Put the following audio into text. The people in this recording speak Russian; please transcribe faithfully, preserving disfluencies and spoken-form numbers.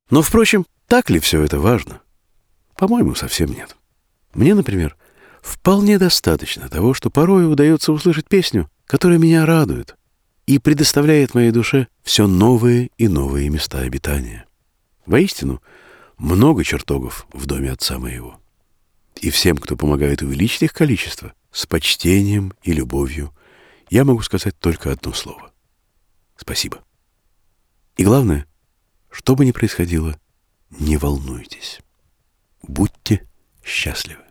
Но, впрочем, так ли все это важно? По-моему, совсем нет. Мне, например, вполне достаточно того, что порой удается услышать песню, которая меня радует и предоставляет моей душе все новые и новые места обитания. Воистину, много чертогов в доме отца моего. И всем, кто помогает увеличить их количество, с почтением и любовью, я могу сказать только одно слово. Спасибо. И главное, что бы ни происходило, не волнуйтесь. Будьте счастливы.